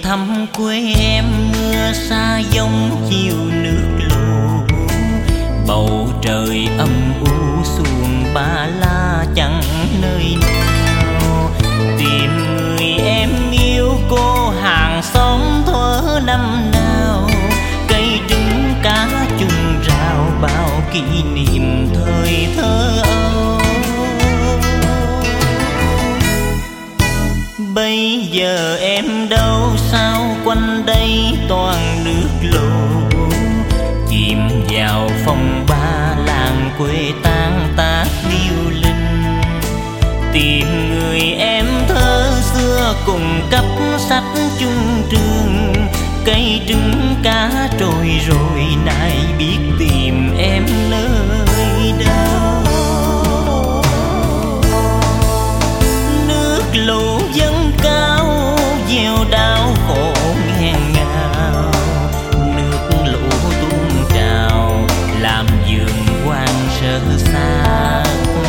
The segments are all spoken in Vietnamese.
thăm quê em, mưa sa giông chiều nước lũ. Bầu trời âm u xuồng ba la chẳng nơi nào. Tìm người em yêu cô hàng xóm thuở năm nào. Cây trứng cá chung rào bao kỷ niệm thời thơ ấu. Bây giờ em đâu sao quanh đây toàn nước lũ. Chìm vào phong ba làng quê tan tác điêu linh. Tìm người em thơ xưa cùng cấp sách chung trường. Cây trứng cá trôi rồi nay biết tìm em nơi đâu. Nước lũ dâng cao gieo đau khổ nghẹn ngào. Nước lũ tuôn trào làm vườn hoang sơ xác.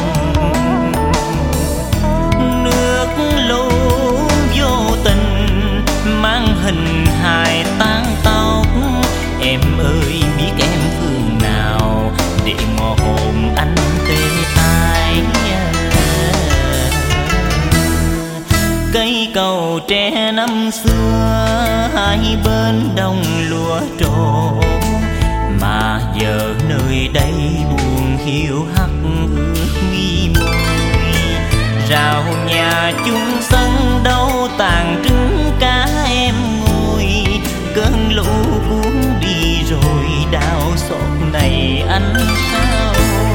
Nước lũ vô tình mang hình hài tán tóc. Em ơi biết em phương nào để ngõ hồn anh tê tai. Cây cầu tre năm xưa hai bên đồng lúa trổ. Mà giờ nơi đây buồn hiu hắt ướt mi môi. Rào nhà chung sân đâu tàn trứng cá em ngồi. Cơn lũ cuốn đi rồi đau xót này anh sao.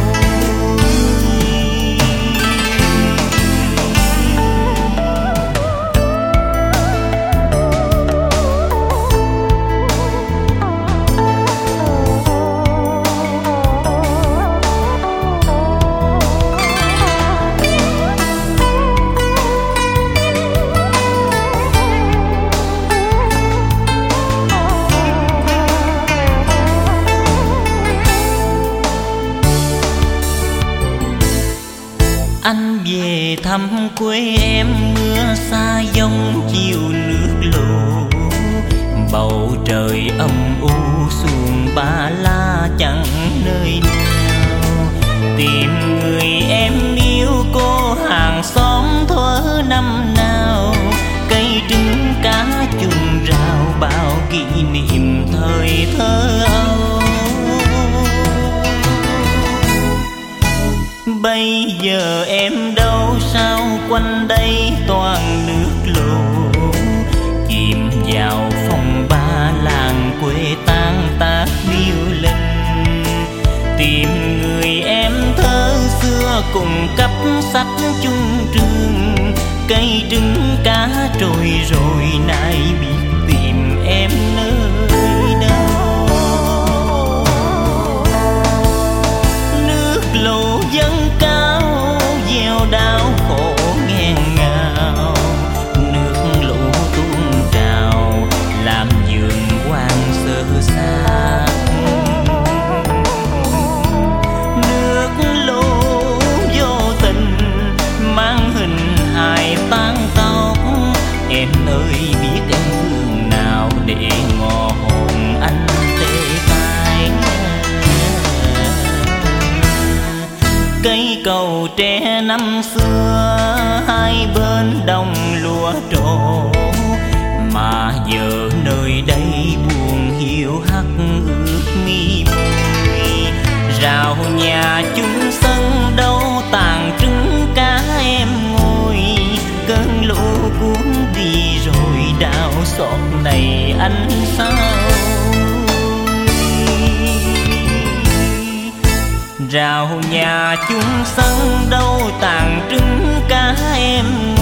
Anh về thăm quê em, mưa sa giông chiều nước lũ. Bầu trời âm u xuồng ba la chẳng nơi nào. Tìm người em yêu cô hàng xóm thuở năm nào. Cây trứng cá chung rào bao kỷ niệm thời thơ ấu. Bây giờ em đâu sao quanh đây toàn nước lũ. Chìm vào phong ba làng quê tan tác điêu linh. Tìm người em thơ xưa cùng cấp sách chung trường. Cây trứng cá trôi rồi nay biết tìm em nơi đâu. Nước lũ dâng cao gieo đau khổ nghẹn ngào. Nước lũ tuôn trào làm vườn hoang sơ xác. Nước lũ vô tình mang hình hài tán tóc. Em ơi biết em phương nào để ngõ hồn anh tê tai. Cây cầu tre năm xưa hai bên đồng lúa trổ. Mà giờ nơi đây buồn hiu hắt ướt mi môi. Rào nhà chung sân đâu tàn trứng cá em ngồi. Cơn lũ cuốn đi rồi đau xót này anh sao. Rào nhà chung sân đâu tàn trứng cá em